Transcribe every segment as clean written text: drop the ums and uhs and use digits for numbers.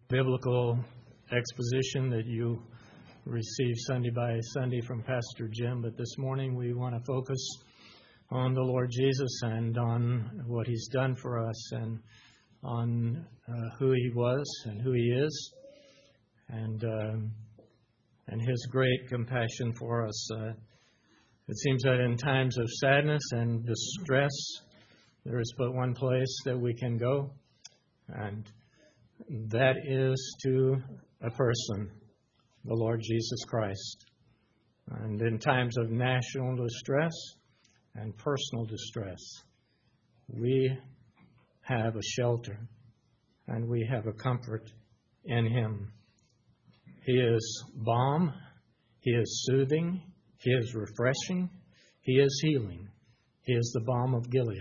biblical exposition that you receive Sunday by Sunday from Pastor Jim, but this morning we want to focus on the Lord Jesus and on what He's done for us and on who He was and who He is and His great compassion for us. It seems that in times of sadness and distress, there is but one place that we can go, and that is to a person, the Lord Jesus Christ. And in times of national distress and personal distress, we have a shelter and we have a comfort in Him. He is balm, He is soothing, He is refreshing, He is healing. He is the balm of Gilead.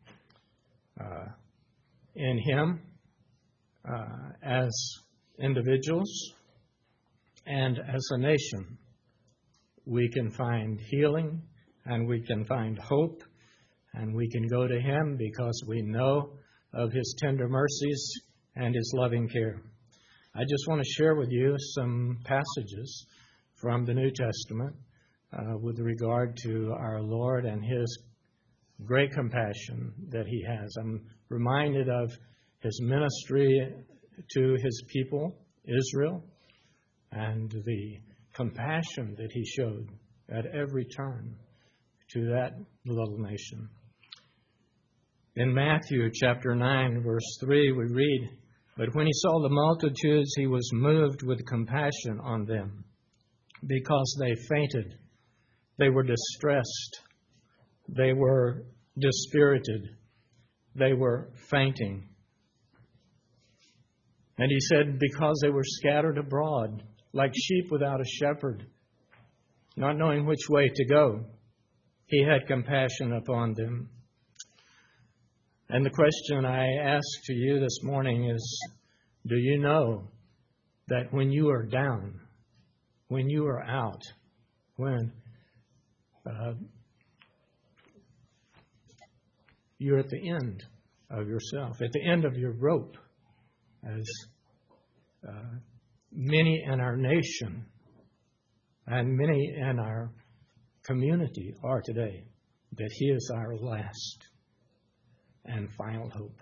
In Him, as individuals and as a nation, we can find healing and we can find hope and we can go to Him because we know of His tender mercies and His loving care. I just want to share with you some passages from the New Testament with regard to our Lord and His great compassion that He has. I'm reminded of His ministry to His people, Israel, and the compassion that He showed at every turn to that little nation. In Matthew chapter 9, verse 3, we read, "But when He saw the multitudes, He was moved with compassion on them, because they fainted. They were distressed. They were dispirited. They were fainting. And He said, because they were scattered abroad, like sheep without a shepherd, not knowing which way to go, He had compassion upon them." And the question I ask to you this morning is, do you know that when you are down, when you are out, when you're at the end of yourself, at the end of your rope, as many in our nation and many in our community are today, that He is our last and final hope.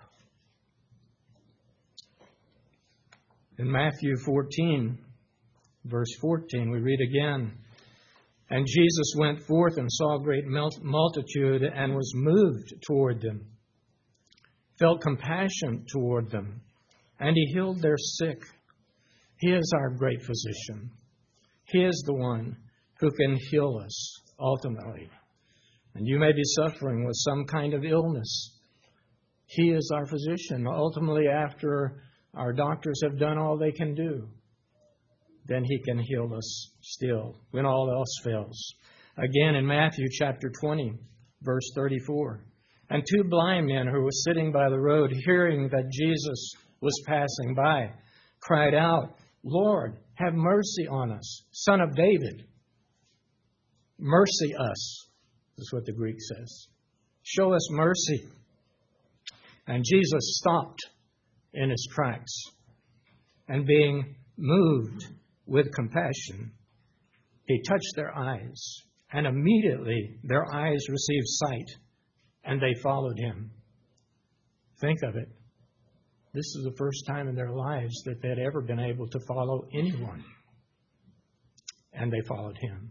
In Matthew 14, verse 14, we read again, "And Jesus went forth and saw a great multitude and was moved toward them, felt compassion toward them, and He healed their sick." He is our great physician. He is the one who can heal us ultimately. And you may be suffering with some kind of illness. He is our physician. Ultimately, after our doctors have done all they can do, then He can heal us still when all else fails. Again, in Matthew chapter 20, verse 34, "And two blind men who were sitting by the road, hearing that Jesus was passing by, cried out, 'Lord, have mercy on us, Son of David.'" Mercy us, is what the Greek says. Show us mercy. And Jesus stopped in His tracks, and being moved with compassion, He touched their eyes, and immediately their eyes received sight, and they followed Him. Think of it. This is the first time in their lives that they'd ever been able to follow anyone, and they followed Him.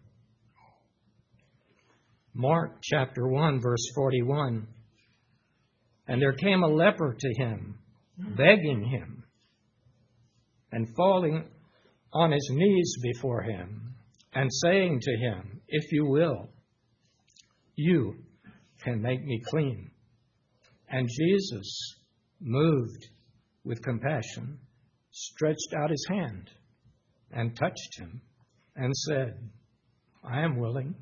Mark chapter 1, verse 41, "And there came a leper to Him, begging Him, and falling on his knees before Him, and saying to Him, 'If you will, you can make me clean.' And Jesus, moved with compassion, stretched out His hand and touched him and said, 'I am willing,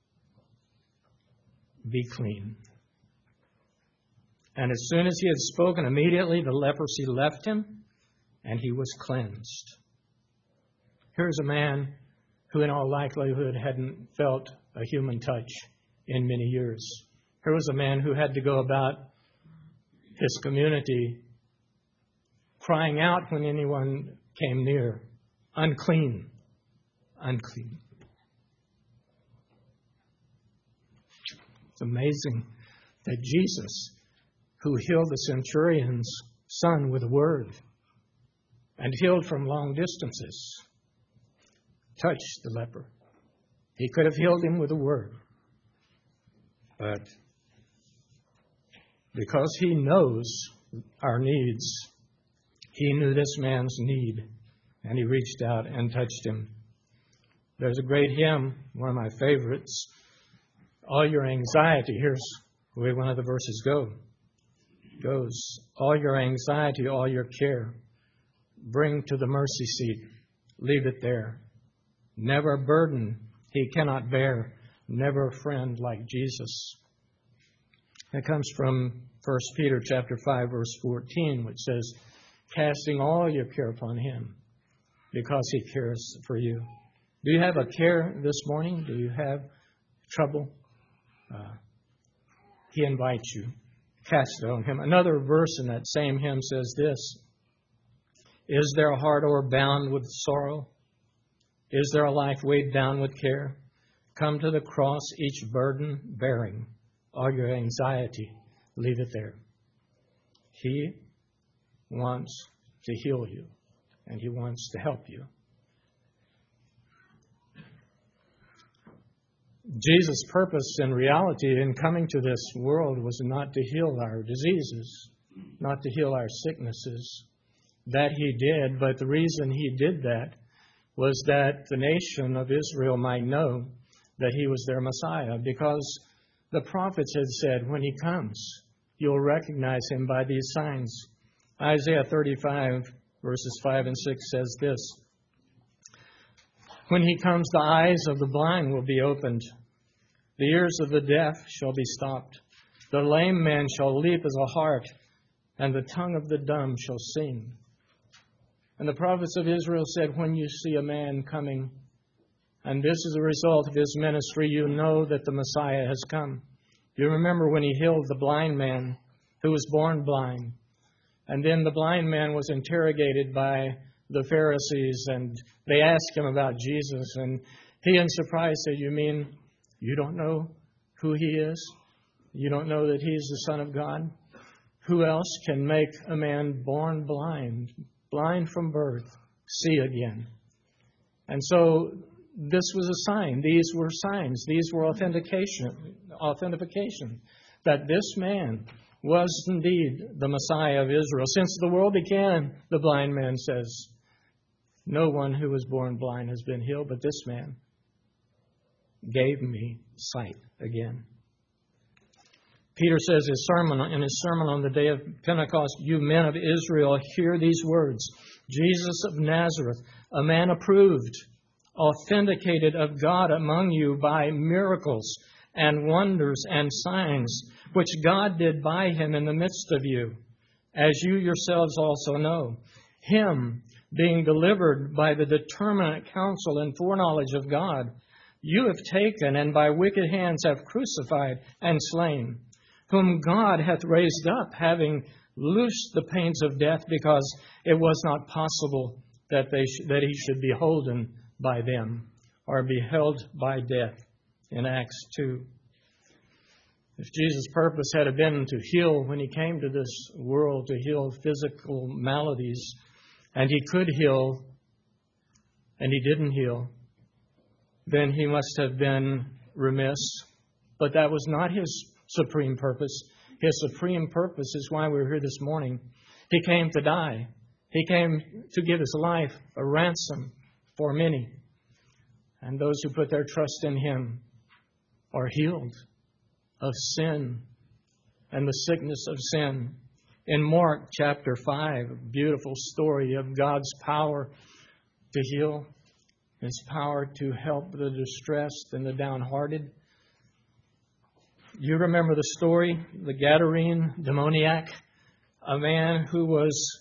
be clean.' And as soon as He had spoken, immediately the leprosy left him, and he was cleansed." Here's a man who in all likelihood hadn't felt a human touch in many years. Here was a man who had to go about his community crying out when anyone came near, unclean, unclean. It's amazing that Jesus, who healed the centurion's son with a word and healed from long distances, touched the leper. He could have healed him with a word. But because he knows our needs, he knew this man's need, and he reached out and touched him. There's a great hymn, one of my favorites, All Your Anxiety. Here's the way one of the verses goes. All your anxiety, all your care, bring to the mercy seat. Leave it there. Never a burden he cannot bear. Never a friend like Jesus. That comes from 1 Peter chapter 5, verse 14, which says, casting all your care upon him because he cares for you. Do you have a care this morning? Do you have trouble? He invites you. Cast it on him. Another verse in that same hymn says this, is there a heart o'erbound with sorrow? Is there a life weighed down with care? Come to the cross, each burden bearing. All your anxiety, leave it there. He wants to heal you, and he wants to help you. Jesus' purpose and reality in coming to this world was not to heal our diseases, not to heal our sicknesses. That he did, but the reason he did that was that the nation of Israel might know that he was their Messiah, because the prophets had said, when he comes, you'll recognize him by these signs. Isaiah 35, verses 5 and 6 says this, when he comes, the eyes of the blind will be opened. The ears of the deaf shall be stopped. The lame man shall leap as a hart, and the tongue of the dumb shall sing. And the prophets of Israel said, when you see a man coming, and this is a result of his ministry, you know that the Messiah has come. You remember when he healed the blind man who was born blind. And then the blind man was interrogated by the Pharisees, and they asked him about Jesus. And he, in surprise, said, you mean you don't know who he is? You don't know that he's the Son of God? Who else can make a man born blind from birth, see again? And so this was a sign. These were signs. These were authentication that this man was indeed the Messiah of Israel. Since the world began, the blind man says, no one who was born blind has been healed, but this man gave me sight again. Peter says in his sermon on the day of Pentecost, you men of Israel, hear these words. Jesus of Nazareth, a man approved, authenticated of God among you by miracles and wonders and signs, which God did by him in the midst of you, as you yourselves also know. Him, being delivered by the determinate counsel and foreknowledge of God, you have taken and by wicked hands have crucified and slain, whom God hath raised up, having loosed the pains of death, because it was not possible that he should be holden by them or be held by death, in Acts 2. If Jesus' purpose had been to heal when he came to this world, to heal physical maladies, and he could heal, and he didn't heal, then he must have been remiss. But that was not his supreme purpose. His supreme purpose is why we're here this morning. He came to die. He came to give his life a ransom for many. And those who put their trust in him are healed of sin and the sickness of sin. In Mark chapter 5, a beautiful story of God's power to heal, His power to help the distressed and the downhearted. You remember the story, the Gadarene demoniac, a man who was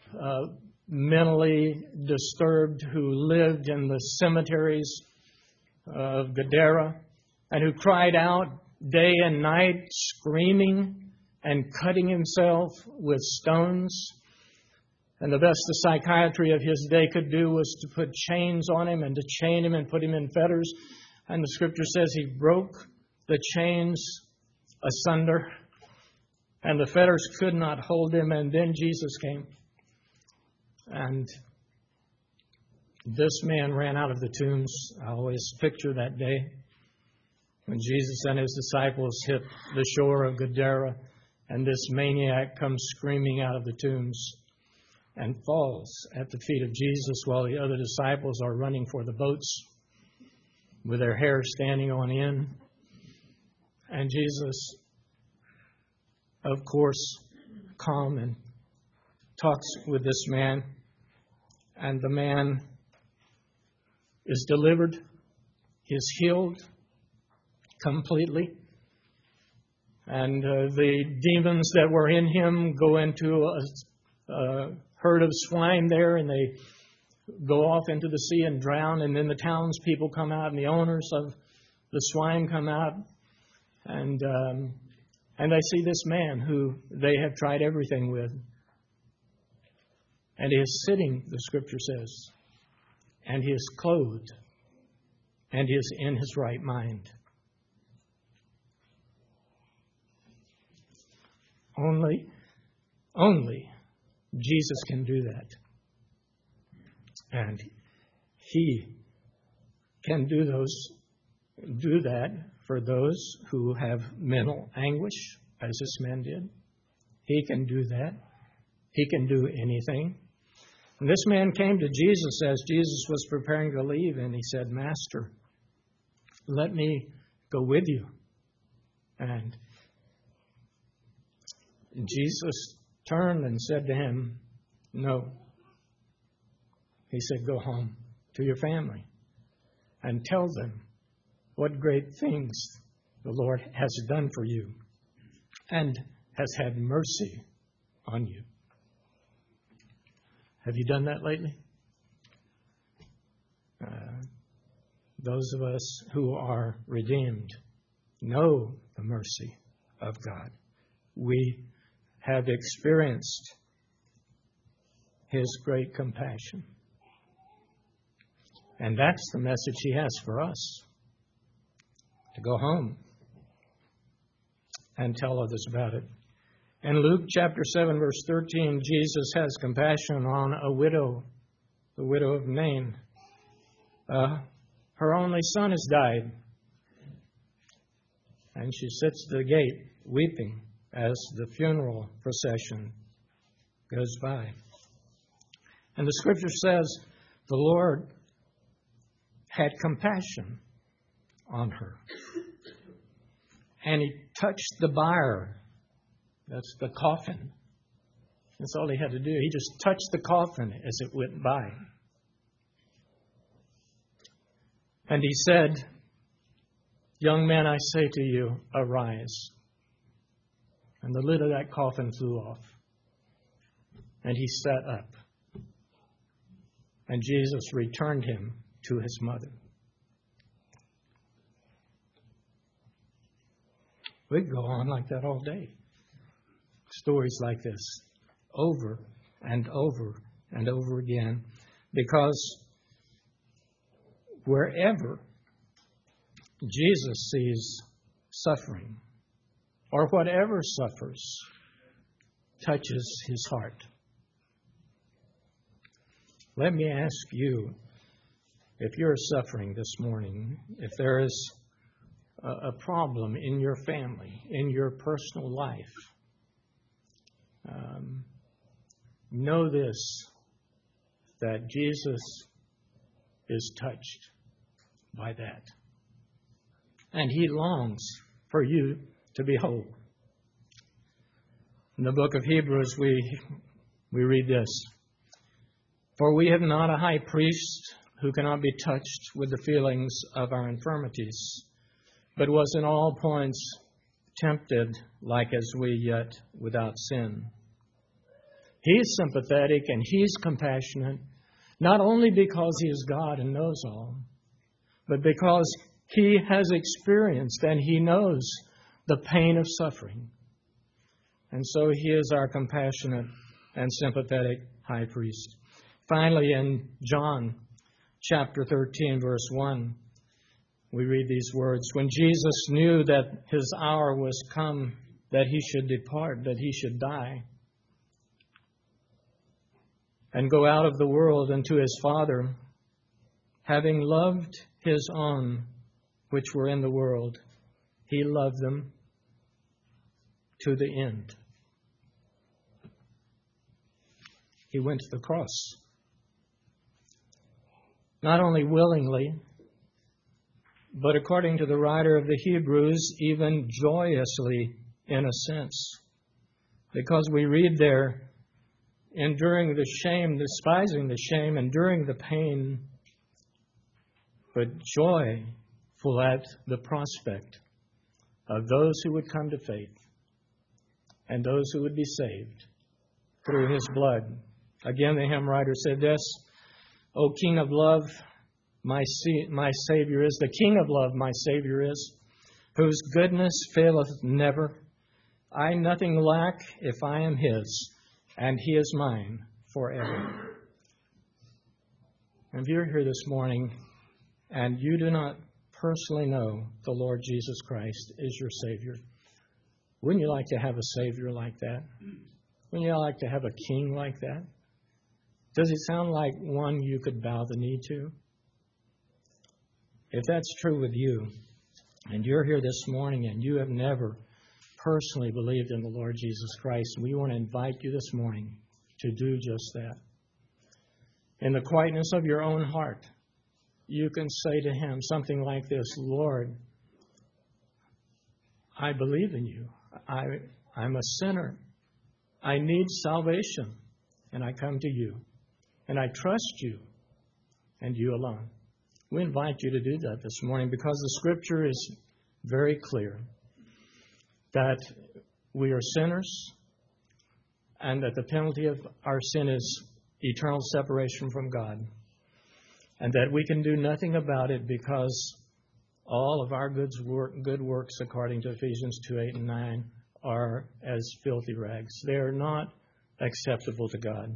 mentally disturbed, who lived in the cemeteries of Gadara, and who cried out day and night, screaming and cutting himself with stones. And the best the psychiatry of his day could do was to put chains on him and to chain him and put him in fetters. And the Scripture says he broke the chains asunder, and the fetters could not hold him. And then Jesus came. And this man ran out of the tombs. I always picture that day when Jesus and his disciples hit the shore of Gadara, and this maniac comes screaming out of the tombs and falls at the feet of Jesus while the other disciples are running for the boats with their hair standing on end. And Jesus, of course, calm and talks with this man, and the man is delivered, is healed completely. And the demons that were in him go into a herd of swine there, and they go off into the sea and drown. And then the townspeople come out, and the owners of the swine come out, and they see this man who they have tried everything with. And he is sitting, the Scripture says, and he is clothed, and he is in his right mind. Only Jesus can do that. And he can do that for those who have mental anguish, as this man did. He can do that. He can do anything. And this man came to Jesus as Jesus was preparing to leave, and he said, "Master, let me go with you." And Jesus turned and said to him, "No." He said, "Go home to your family and tell them what great things the Lord has done for you and has had mercy on you." Have you done that lately? Those of us who are redeemed know the mercy of God. We have experienced His great compassion. And that's the message He has for us. To go home and tell others about it. In Luke chapter 7, verse 13, Jesus has compassion on a widow, the widow of Nain. Her only son has died. And she sits at the gate weeping as the funeral procession goes by. And the Scripture says the Lord had compassion on her. And He touched the bier. That's the coffin. That's all He had to do. He just touched the coffin as it went by. And He said, "Young man, I say to you, arise." And the lid of that coffin flew off. And he sat up. And Jesus returned him to his mother. We could go on like that all day. Stories like this, over and over and over again. Because wherever Jesus sees suffering, or whatever suffers, touches His heart. Let me ask you, if you're suffering this morning, if there is a problem in your family, in your personal life, know this, that Jesus is touched by that. And He longs for you to be whole. In the book of Hebrews, we read this. "For we have not a high priest who cannot be touched with the feelings of our infirmities, but was in all points tempted like as we, yet without sin." He's sympathetic and He's compassionate, not only because He is God and knows all, but because He has experienced and He knows the pain of suffering. And so He is our compassionate and sympathetic high priest. Finally, in John chapter 13, verse 1, we read these words. When Jesus knew that his hour was come, that he should depart, that he should die, and go out of the world unto his Father, having loved his own which were in the world, he loved them to the end. He went to the cross. Not only willingly, but according to the writer of the Hebrews, even joyously in a sense. Because we read there, enduring the shame, despising the shame, enduring the pain, but joyful at the prospect of those who would come to faith and those who would be saved through his blood. Again, the hymn writer said this, O King of love, my Savior is, the King of love, my Savior is, whose goodness faileth never. I nothing lack if I am his, and he is mine forever. And if you're here this morning and you do not personally know the Lord Jesus Christ is your Savior, wouldn't you like to have a Savior like that? Wouldn't you like to have a King like that? Does it sound like one you could bow the knee to? If that's true with you, and you're here this morning and you have never personally believed in the Lord Jesus Christ, we want to invite you this morning to do just that. In the quietness of your own heart, you can say to him something like this, Lord, I believe in you. I'm a sinner. I need salvation, and I come to you. And I trust you and you alone. We invite you to do that this morning because the Scripture is very clear that we are sinners and that the penalty of our sin is eternal separation from God, and that we can do nothing about it because all of our good works, according to Ephesians 2:8 and 9, are as filthy rags. They are not acceptable to God.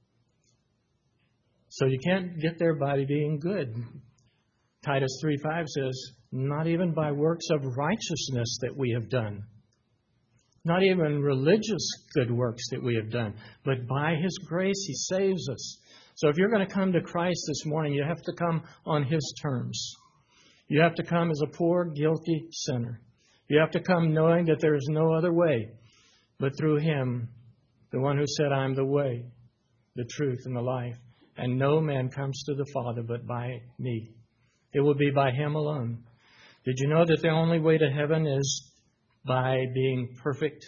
So you can't get there by being good. Titus 3:5 says, not even by works of righteousness that we have done. Not even religious good works that we have done. But by his grace, he saves us. So if you're going to come to Christ this morning, you have to come on his terms. You have to come as a poor, guilty sinner. You have to come knowing that there is no other way but through him, the one who said, I am the way, the truth, and the life. And no man comes to the Father but by me. It will be by him alone. Did you know that the only way to heaven is by being perfect?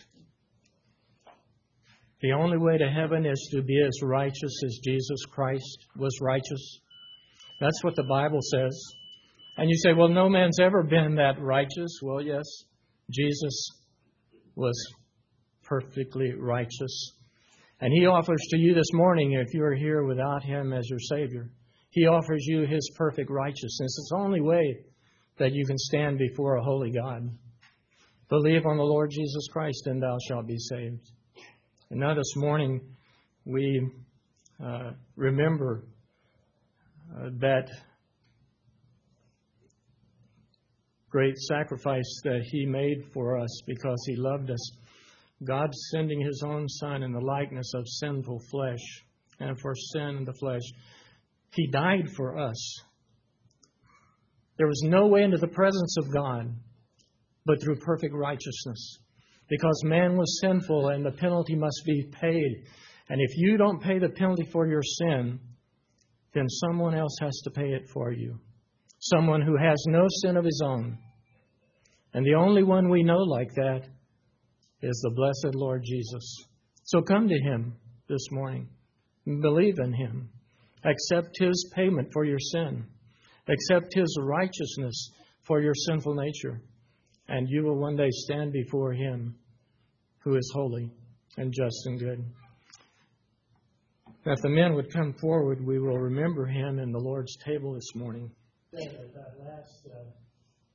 The only way to heaven is to be as righteous as Jesus Christ was righteous. That's what the Bible says. And you say, well, no man's ever been that righteous. Well, yes, Jesus was perfectly righteous. And he offers to you this morning, if you are here without him as your Savior, he offers you his perfect righteousness. It's the only way that you can stand before a holy God. Believe on the Lord Jesus Christ, and thou shalt be saved. And now this morning, we remember that great sacrifice that he made for us because he loved us. God sending his own Son in the likeness of sinful flesh, and for sin in the flesh, he died for us. There was no way into the presence of God but through perfect righteousness, because man was sinful and the penalty must be paid. And if you don't pay the penalty for your sin, then someone else has to pay it for you. Someone who has no sin of his own. And the only one we know like that is the blessed Lord Jesus. So come to him this morning. Believe in him. Accept his payment for your sin. Accept his righteousness for your sinful nature. And you will one day stand before him who is holy and just and good. If the men would come forward, we will remember him in the Lord's table this morning. That last